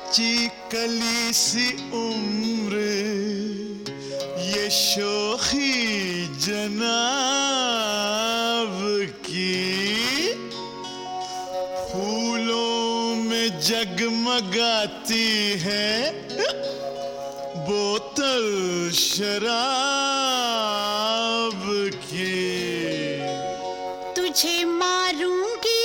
चिकली सी उम्र ये शोखी जनाब की, फूलों में जगमगाती है बोतल शराब की। तुझे मारूंगी,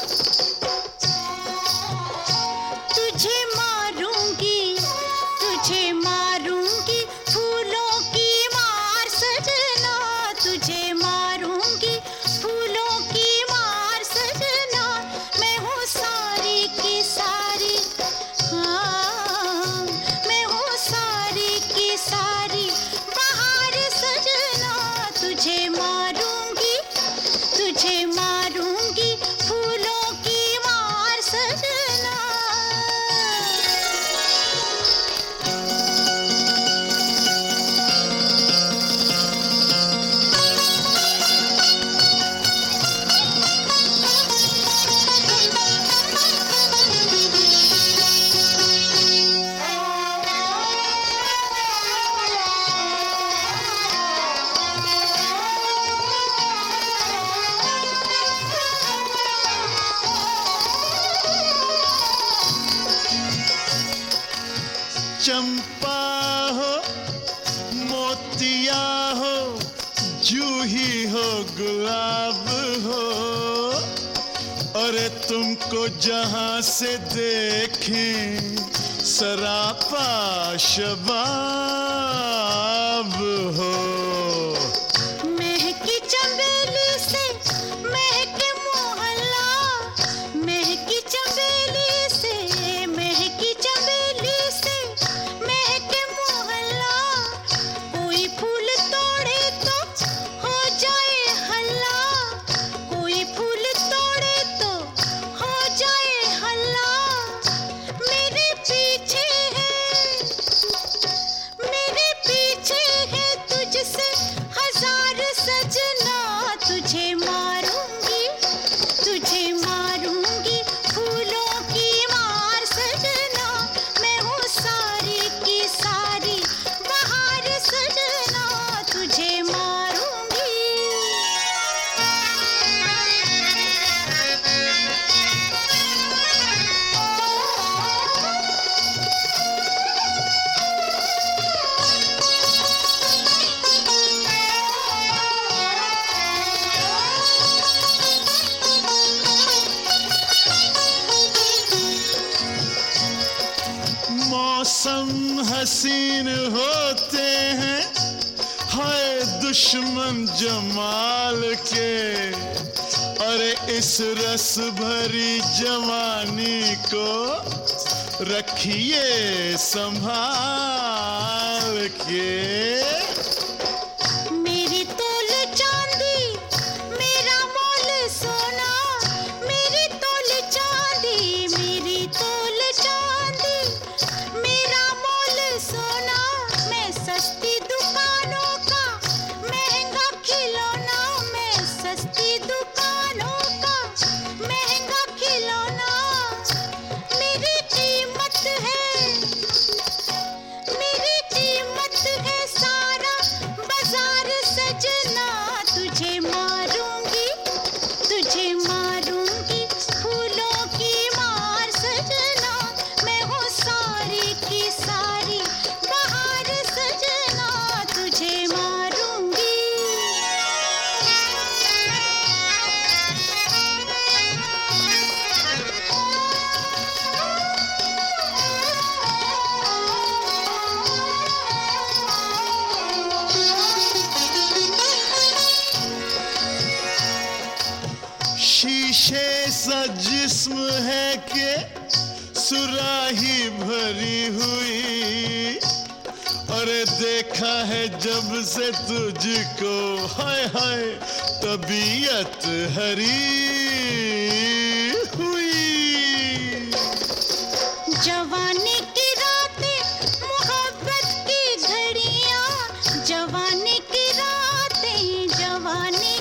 तुझे मारूंगी, तुझे मारूंगी, फूलों की मार सजना, तुझे मारूंगी, फूलों की मार सजना। मैं हूँ सारी की सारी, हाँ मैं हूँ सारी की सारी बहार सजना। तुझे मारूंगी, तुझे मारूंगी, फूलों की मार सजना। चंपा हो मोतिया हो जूही हो गुलाब हो, अरे तुमको जहां से देखें सरापा शबाब हो। महकी चंबेली से महके मोहल्ला, महकी चंबेली से महकी चंबेली से महके मोहल्ला। कोई फूल तोड़े तो हो जाए हल्ला, कोई फूल तोड़े तो हो जाए हल्ला। मेरे पीछे है, मेरे पीछे है तुझसे हजार सजना। तुझे मारूंगी, तुझे मारूंगी, फूलों की मार सजना। मैं हूँ सारी की सारी बहार सजना। तुझे मारूंगी। मौसम हसीन होते हैं हाय दुश्मन जमाल के, अरे इस रस भरी जवानी को रखिए संभाल के। मेरी तोल चांदी मेरा मोल सोना, मेरी तोल चांदी मेरी तोल चांदी मेरा मोल सोना। मैं सस्ती दुकानों का महंगा खिलौना, मैं सस्ती दुकानों का महंगा खिलौना। मेरी कीमत है, मेरी कीमत है सारा बाजार सजना। तुझे मारूंगी, तुझे मारूंगी, फूलों की मार सजना। मैं हूँ सारी की सारी बहार सजना। तुझे मारूंगी। शीशे सा जिस्म है कि सुराही भरी हुई, अरे देखा है जब से तुझको हाय हाय तबीयत हरी हुई। जवानी की रातें मोहब्बत की घड़ियां, जवानी की रातें, जवानी